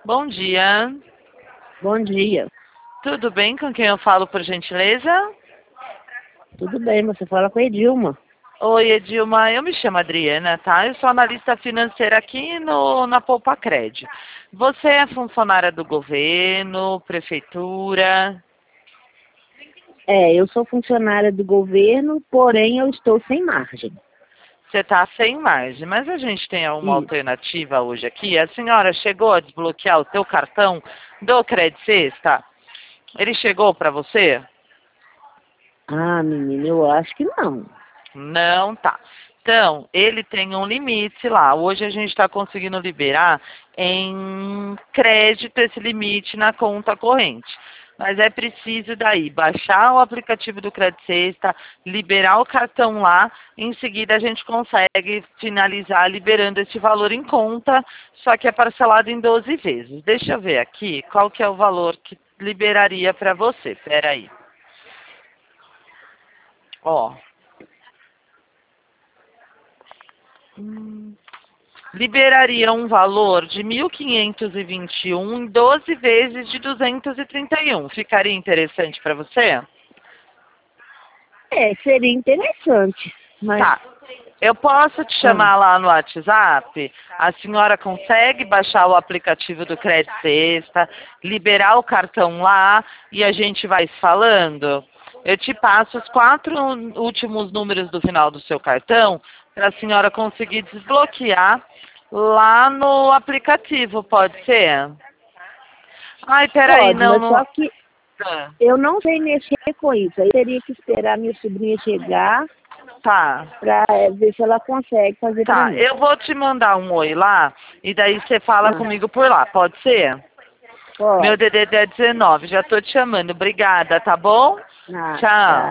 Bom dia. Bom dia. Tudo bem com quem eu falo, por gentileza? Tudo bem, você fala com a Edilma. Oi, Edilma. Eu me chamo Adriana, tá? Eu sou analista financeira aqui na Poupa Cred. Você é funcionária do governo, prefeitura? Eu sou funcionária do governo, porém eu estou sem margem. Você está sem margem, mas a gente tem uma Isso. alternativa hoje aqui. A senhora chegou a desbloquear o seu cartão do Cred Sexta? Ele chegou para você? Ah, menina, eu acho que não. Não tá. Então, ele tem um limite lá. Hoje a gente está conseguindo liberar em crédito esse limite na conta corrente. Mas é preciso daí baixar o aplicativo do Crédito Sexta, liberar o cartão lá, em seguida a gente consegue finalizar liberando esse valor em conta, só que é parcelado em 12 vezes. Deixa eu ver aqui qual que é o valor que liberaria para você. Espera aí. Ó. Liberaria um valor de 1.521 em 12 vezes de 231. Ficaria interessante para você? Seria interessante, mas... Tá. Eu posso te Ah, chamar lá no WhatsApp? A senhora consegue baixar o aplicativo do Crédito Sexta, liberar o cartão lá e a gente vai se falando? Eu te passo os 4 últimos números do final do seu cartão para a senhora conseguir desbloquear lá no aplicativo, pode ser? Ai, peraí, pode, não, mas não. só que Ah, eu não sei mexer com isso. Aí teria que esperar minha sobrinha chegar tá, para ver se ela consegue fazer para tá. mim. Eu vou te mandar um oi lá e daí você fala Ah, comigo por lá, pode ser? Meu pode. DDD é 19, já tô te chamando. Obrigada, tá bom? Ah, tá. Tchau.